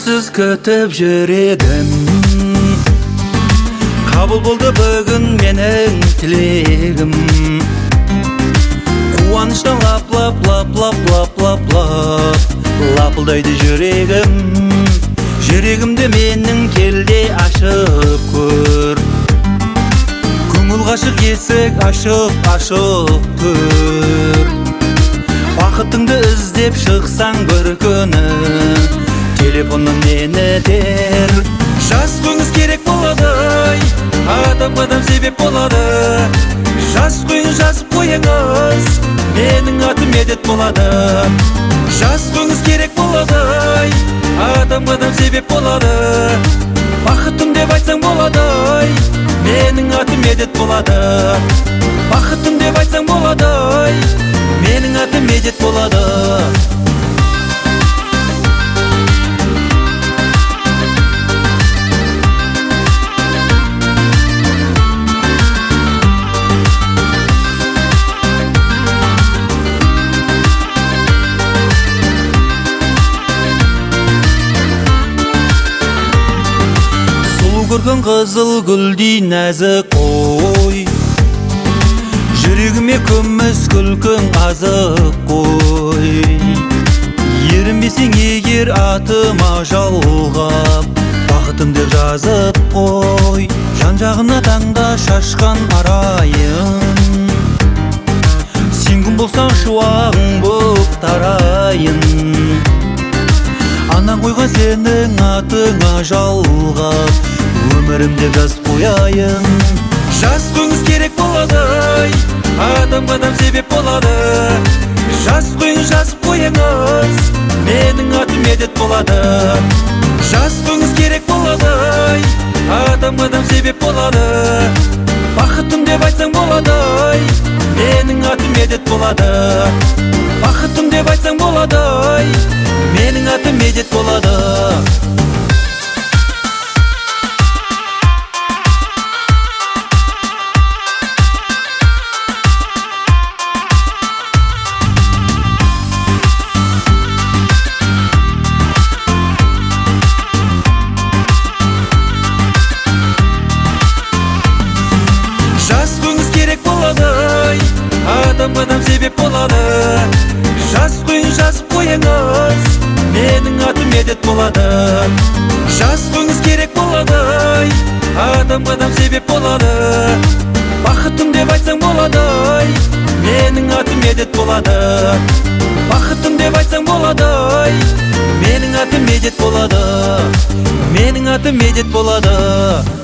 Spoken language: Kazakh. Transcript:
Тынышсыз көтөп жүрегім, кабыл болды бүгін менің тілегім. Қуаныштан лапылдайды жүрегім. Жүрегімді менің келде ашып көр. Көңіл ғашық есік ашып көр. Бақытыңды іздеп шықсаң бір күні, телефоннан мені дер. Жас қойыңыз керек болады, адам себеп болады. Жас қойын жазып қойыңыз, менің атым Медет болады. Жас қойыңыз керек болады, адам себеп болады. Бақытым деп айтсаң болады, менің атым Медет болады. Бақытым деп айтсаң болады, менің атым Медет болады. Көрген қызыл гүлдей нәзік қой, жүрегіме көміс күлкің азық қой. Ерінбесең егер атыма жалғап, бақытым деп жазып қой. Жан жағына таңда шашқан арайын, сен күн болсаң шуағың боп тарайын. Анаң қойған сенің атыңа жалғап, өмірімде жазып қояйын. Жас қойыңыз керек болады, адам себеп болады. Жас қойын жазып қойыңыз, менің атым Медет болады. Жас қойыңыз керек болады, адам себеп болады. Бақытым деп айтсаң болады, менің атым Медет болады. Бақытым деп айтсаң болады, менің атым Медет болады. Адам себеп болады. Жас қойын жазып қойыңыз, менің атым Медет болады. Жас қойыңыз керек болады, адам себеп болады. Бақытым деп айтсаң болады, менің атым Медет болады. Бақытым деп айтсаң болады, менің атым Медет болады. Менің атым Медет болады.